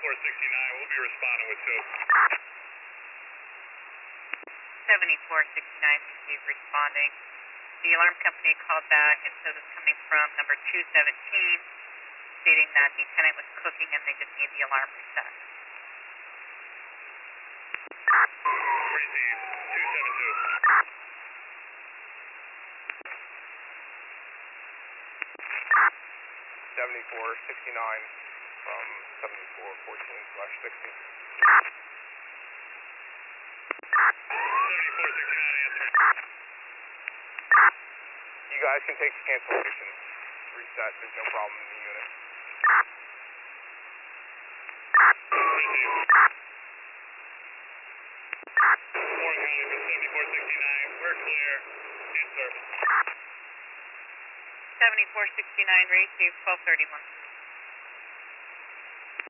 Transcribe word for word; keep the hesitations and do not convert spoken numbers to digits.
seventy-four sixty-nine, we'll be responding with two. seventy-four sixty-nine, received, responding. The alarm company called back and says it's coming from number two seventeen, stating that the tenant was cooking and they just need the alarm reset. Received, two seventy-two. seventy-four sixty-nine from seventy-four fourteen slash sixty. seventy-four sixty-nine answering. You guys can take the cancellation. Reset, there's no problem in the unit. Received. Warren County for seventy-four sixty-nine, we're clear, in service. seventy-four sixty-nine, received, twelve thirty-one.